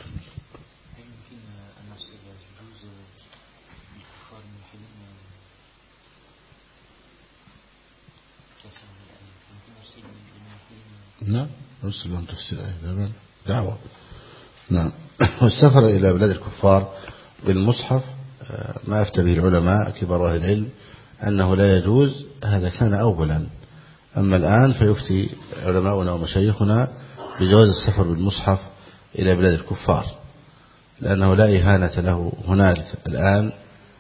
نعم نرسل لهم تفسير دعوة. نعم. والسفر إلى بلاد الكفار بالمصحف ما أفتى به العلماء كبار أهل العلم أنه لا يجوز. هذا كان أولا. أما الآن فيفتي علماؤنا ومشايخنا بجواز السفر بالمصحف إلى بلاد الكفار لأنه لا إهانة له هنالك الآن.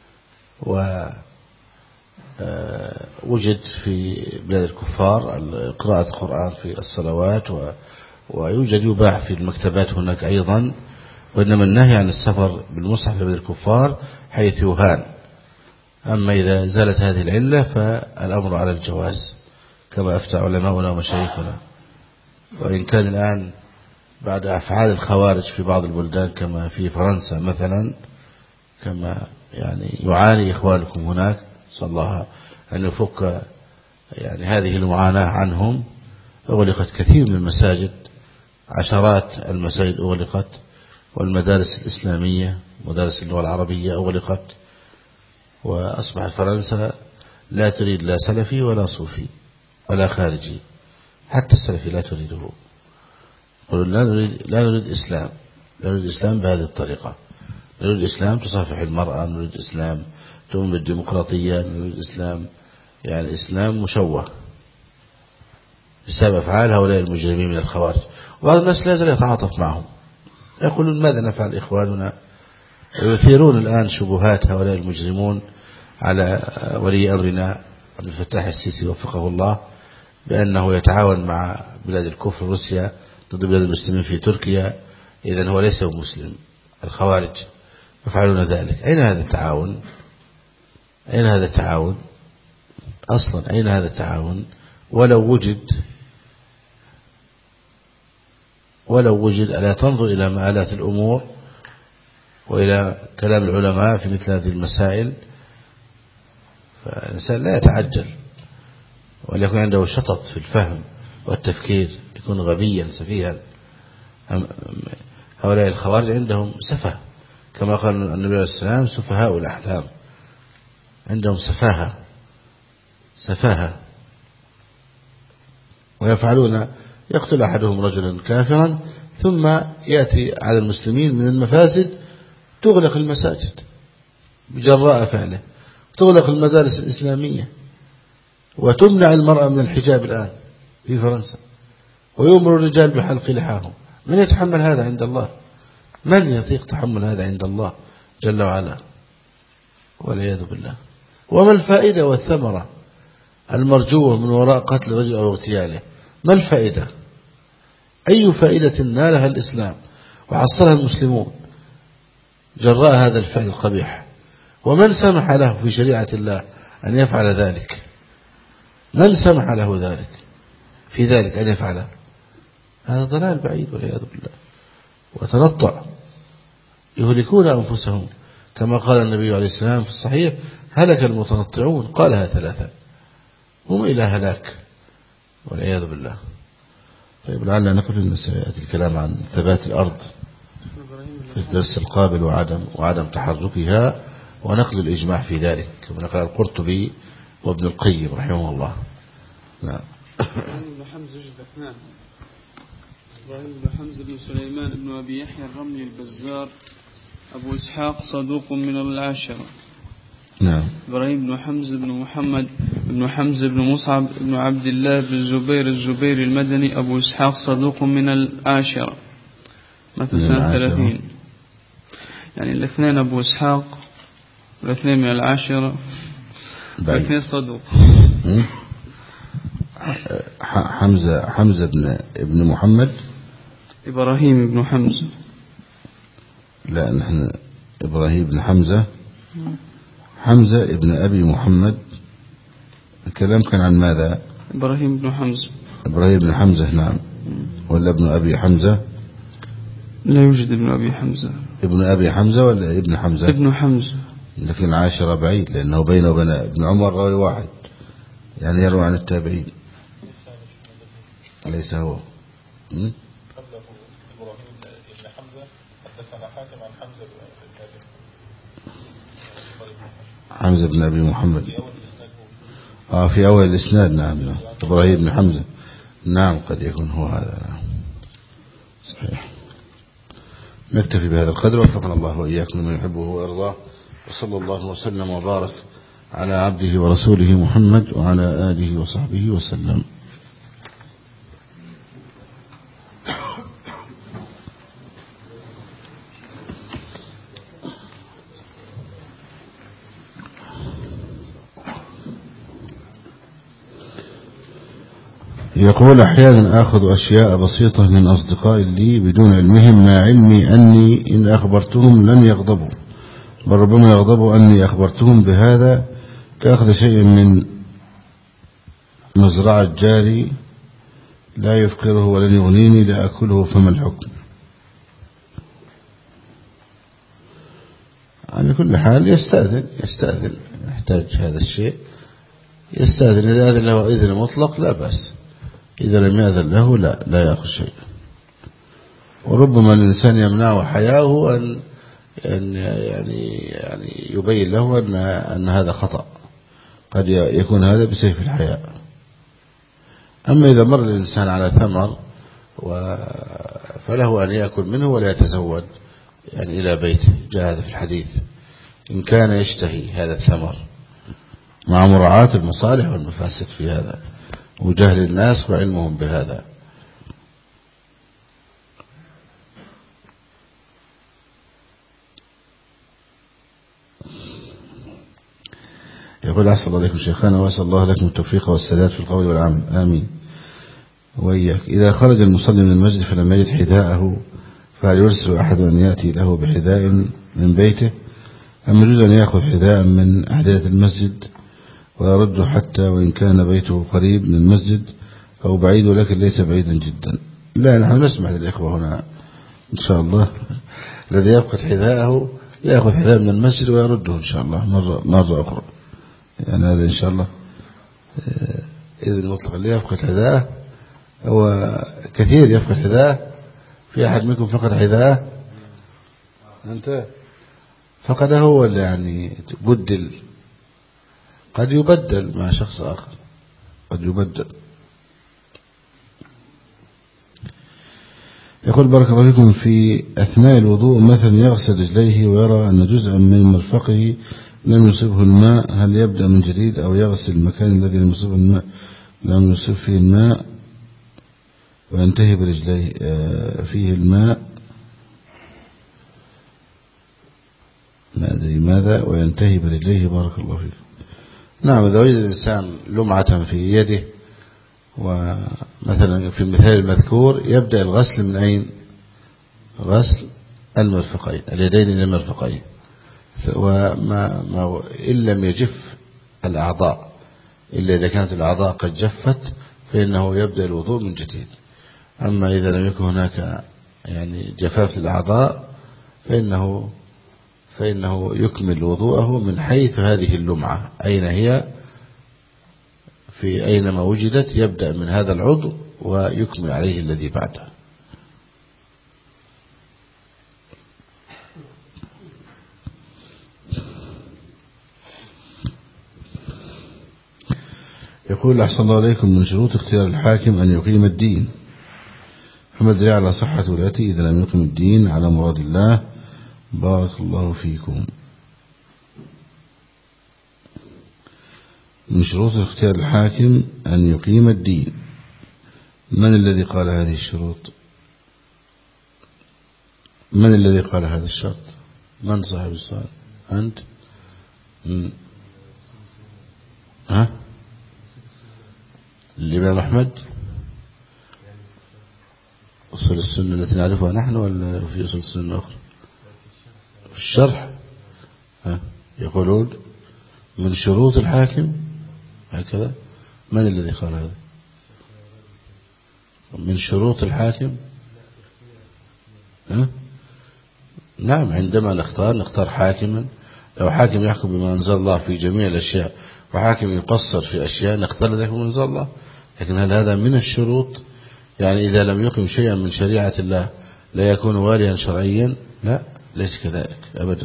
ووجد في بلاد الكفار قراءة القرآن في الصلوات ويوجد يباع في المكتبات هناك أيضا. وإنما النهي عن السفر بالمصحف إلى بلاد الكفار حيث يهان. أما إذا زالت هذه العلة فالأمر على الجواز كما أفتى علماؤنا ومشايخنا. وإن كان الآن بعد أفعال الخوارج في بعض البلدان كما في فرنسا مثلا كما يعني يعاني إخوانكم هناك صلى الله أن يفك يعني هذه المعاناة عنهم. أغلقت كثير من المساجد عشرات المساجد أغلقت والمدارس الإسلامية مدارس اللغة العربية أغلقت وأصبحت فرنسا لا تريد لا سلفي ولا صوفي ولا خارجي. حتى السلفي لا تريده. يقولون لا نريد إسلام. لا نريد إسلام بهذه الطريقة. نريد إسلام تصافح المرأة. نريد إسلام تؤمن بالديمقراطية. نريد إسلام يعني إسلام مشوه بسبب أفعال هؤلاء المجرمين من الخوارج. وبعض الناس لا يزال يتعاطف معهم يقولون ماذا نفعل إخواننا. يثيرون الآن شبهات هؤلاء المجرمون على ولي أمرنا عبد الفتاح السيسي وفقه الله بأنه يتعاون مع بلاد الكفر روسيا ضد بلاد المسلمين في تركيا. إذن هو ليس مسلم. الخوارج يفعلون ذلك. أين هذا التعاون؟ أين هذا التعاون أصلا؟ أين هذا التعاون؟ ولو وجد ألا تنظر إلى مآلات الأمور وإلى كلام العلماء في مثل هذه المسائل. فالإنسان لا يتعجل وليكن عنده شطط في الفهم والتفكير. يكون غبيا سفيها. هؤلاء الخوارج عندهم سفه كما قال النبي عليه السلام سفهاء الأحلام. عندهم سفاهة ويفعلون يقتل أحدهم رجلا كافرا ثم يأتي على المسلمين من المفاسد تغلق المساجد بجراء فعله. تغلق المدارس الإسلامية وتمنع المرأة من الحجاب الآن في فرنسا ويؤمر الرجال بحلق لحاهم. من يتحمل هذا عند الله؟ من يطيق تحمل هذا عند الله جل وعلا؟ والعياذ بالله. وما الفائدة والثمرة المرجوة من وراء قتل رجل أو اغتياله؟ ما الفائدة؟ أي فائدة نالها الإسلام وحصلها المسلمون جراء هذا الفعل القبيح؟ ومن سمح له في شريعة الله أن يفعل ذلك؟ من سمح له ذلك في ذلك أن يفعله؟ هذا ضلال بعيد والعياذ بالله، وتنطع، يهلكون أنفسهم كما قال النبي عليه السلام في الصحيح: هلك المتنطعون، قالها 3، هم إلى هلاك والعياذ بالله. طيب لعلنا نقول سيأتي الكلام عن ثبات الأرض في الدرس القابل وعدم تحركها ونقل الإجماع في ذلك كما قال القرطبي وابن القيم رحمه الله. نعم. إبراهيم بن حمزة بن سليمان بن أبي يحيى الرملي البزار أبو إسحاق صدوق من العاشرة. نعم. إبراهيم بن حمزة بن محمد بن حمزة بن مصعب بن عبد الله بن الزبير المدني أبو إسحاق صدوق من العاشرة، مات سنة 30. يعني الاثنين أبو إسحاق والاثنين من العاشرة والاثنين صدوق. حمزة ابن محمد، إبراهيم بن حمزة، لا نحن إبراهيم بن حمزة ابن أبي محمد. الكلام كان عن ماذا؟ إبراهيم بن حمزة. إبراهيم بن حمزة، نعم. ولا ابن أبي حمزة؟ لا يوجد ابن أبي حمزة. ابن أبي حمزة ولا ابن حمزة؟ ابن حمزة، لكن عاشرة بعيد، لأنه بينه وبين ابن عمر راوي واحد، يعني يروي عن التابعين، ليس هو. حمزة بن أبي محمد في أول الإسناد. نعم. إبراهيم بن حمزة، نعم، قد يكون هو هذا. صحيح. نكتفي بهذا القدر، وفقنا الله وإياكم لما يحبه ويرضاه، وصلى الله وسلم وبارك على عبده ورسوله محمد وعلى آله وصحبه وسلم. يقول: أحيانا أخذ أشياء بسيطة من أصدقاء لي بدون علمهم، مع علمي أني إن أخبرتهم لن يغضبوا، بل ربما يغضبوا أني أخبرتهم بهذا، كأخذ شيء من مزرعة جاري لا يفقره ولن يغنيني لأكله، فما الحكم؟ على كل حال يستأذن يحتاج هذا الشيء، يستأذن. إذا أذن له إذن مطلق لا بأس، إذا لم يأذن له لا يأخذ شيء. وربما الإنسان يمنعه حياءه أن يعني يبين له أن هذا خطأ، قد يكون هذا بسيف الحياء. أما إذا مر الإنسان على ثمر فله أن يأكل منه ولا يتزود يعني إلى بيته، جاء هذا في الحديث، إن كان يشتهي هذا الثمر، مع مراعاة المصالح والمفاسد في هذا وجهل الناس وعلمهم بهذا. يقول: أحسن الله عليكم شيخنا، وأسأل الله لكم التوفيق والسداد في القول والعمل، آمين وإياك. إذا خرج المصلي من المسجد فلم يجد حذاءه، فهل يرسل أحد أن يأتي له بحذاء من بيته، أم يجوز أن يأخذ حذاء من أحذية المسجد ويرده حتى وإن كان بيته قريب من المسجد أو بعيد ولكن ليس بعيدا جدا؟ لا، نحن نسمح للإخوة هنا إن شاء الله الذي يفقد حذاءه يأخذ حذاء من المسجد ويرده إن شاء الله مرة أخرى، يعني هذا إن شاء الله إذن مطلق. اللي يفقد حذاءه هو كثير يفقد حذاءه. في أحد منكم فقد حذاءه؟ أنت فقده ولا يعني بدل؟ قد يبدل مع شخص آخر، قد يبدل. يقول: بارك الله فيكم، في أثناء الوضوء مثلا يغسل رجليه ويرى أن جزءا من مرفقه لم يصبه الماء، هل يبدأ من جديد أو يغسل المكان الذي لم يصب فيه الماء وينتهي برجليه فيه الماء، ما أدري ماذا، وينتهي برجليه؟ بارك الله فيكم. نعم، إذا وجد الإنسان لمعة في يده ومثلا في المثال المذكور يبدأ الغسل من أين؟ غسل المرفقين، اليدين إلى المرفقين، إن لم يجف الأعضاء، إلا إذا كانت الأعضاء قد جفت فإنه يبدأ الوضوء من جديد. أما إذا لم يكن هناك يعني جفاف الأعضاء فإنه يكمل وضوءه من حيث هذه اللمعة أين هي، في أينما وجدت يبدأ من هذا العضو ويكمل عليه الذي بعده. يقول أحسن الله عليكم: من شروط اختيار الحاكم أن يقيم الدين، فما الدليل على صحة ولايته إذا لم يقم الدين على مراد الله؟ بارك الله فيكم. من شروط اختيار الحاكم أن يقيم الدين، من الذي قال هذه الشروط؟ من الذي قال هذا الشرط؟ من صاحب السؤال؟ أنت؟ الإمام أحمد؟ أصول السنة التي نعرفها نحن ولا في أصول السنة أخرى؟ في الشرح يقولون من شروط الحاكم هكذا. من الذي قال هذا؟ من شروط الحاكم نعم، عندما نختار حاكما، لو حاكم يحكم بما أنزل الله في جميع الأشياء وحاكم يقصر في أشياء نختار ذلك بما أنزل الله. لكن هل هذا من الشروط؟ يعني إذا لم يقم شيئا من شريعة الله لا يكون واليا شرعيا؟ لا، ليس كذلك أبدا.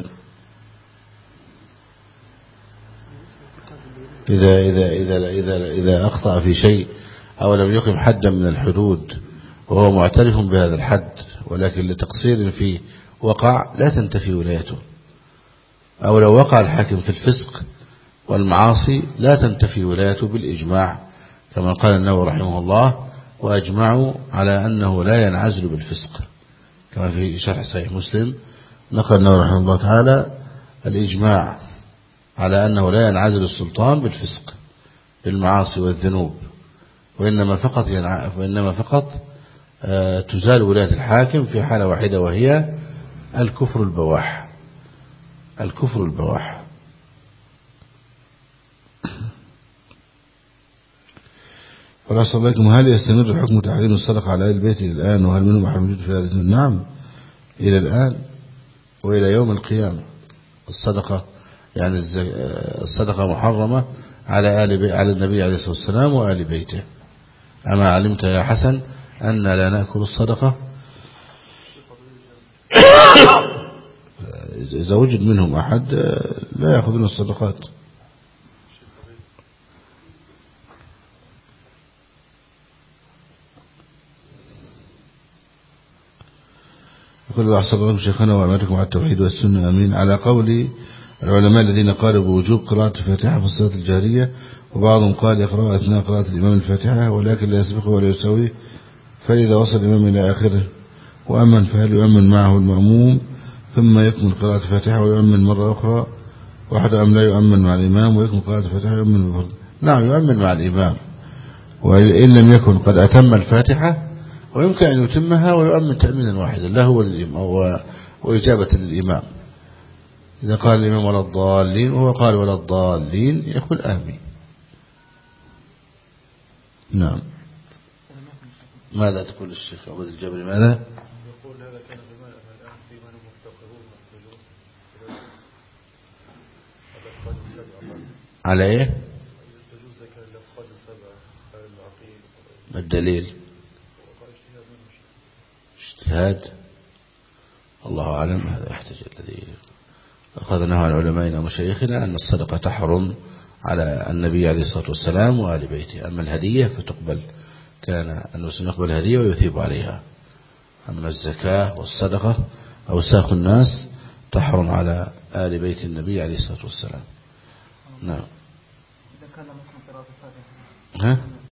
إذا أخطأ في شيء أو لم يقم حدا من الحدود وهو معترف بهذا الحد ولكن لتقصير فيه وقع، لا تنتفي ولايته. أو لو وقع الحاكم في الفسق والمعاصي لا تنتفي ولايته بالإجماع، كما قال النووي رحمه الله: وأجمعوا على أنه لا ينعزل بالفسق، كما في شرح صحيح مسلم نقل النووي رحمه الله تعالى الإجماع على أنه لا ينعزل السلطان بالفسق بالمعاصي والذنوب، وإنما فقط تزال ولاية الحاكم في حالة واحدة وهي الكفر البواح. الكفر البواح. والأصل لكم: هل يستمر حكم تحريم الصدقة على أهل البيت إلى الآن؟ وهل منهم أحد موجود في هذا؟ نعم، إلى الآن وإلى يوم القيامة. الصدقة يعني الصدقة محرمة على النبي عليه الصلاة والسلام وآل بيته. أما علمت يا حسن أن لا نأكل الصدقة؟ إذا وجد منهم أحد لا يأخذون الصدقات. يقول: أحسن الله شيخنا وأمركم على التوحيد والسنة أمين. على قول العلماء الذين قالوا بوجوب قراءة الفاتحة في الصلاة الجارية، وبعضهم قال يقرأ أثناء قراءة الإمام الفاتحة ولكن لا يسبقه ولا يسويه، فإذا وصل الإمام إلى آخره وأمن فهل يؤمن معه المأموم ثم يكمل قراءة الفاتحة ويؤمن مرة أخرى واحدة، أم لا يؤمن مع الإمام ويكمل قراءة الفاتحة ويؤمن بفرض؟ نعم، يؤمن مع الإمام، وإن لم يكن قد أتم الفاتحة ويمكن أن يتمها ويؤمن تأمينا واحدا له وإجابة للإمام. إذا قال الإمام ولا الضالين وهو قال ولا الضالين يقول آمين. نعم. ماذا تقول الشيخ عبد الجبري؟ ماذا يقول؟ هذا كان بماء الآن في من مفتقرون محتاجون على إيه؟ تجوز زكاة الأفقاد السبعة على العقيل. ما الدليل؟ اجتهاد، الله أعلم. هذا يحتاج الذي أخذناه عن علمائنا ومشايخنا أن الصدقة تحرم على النبي عليه الصلاة والسلام وآل بيته. أما الهدية فتقبل، كان المسلم يقبل الهدية ويثيب عليها. أما الزكاة والصدقة أو ساق الناس تحرم على آل بيت النبي عليه الصلاة والسلام. نعم. إذا كان مسلم قراءة الفاتحة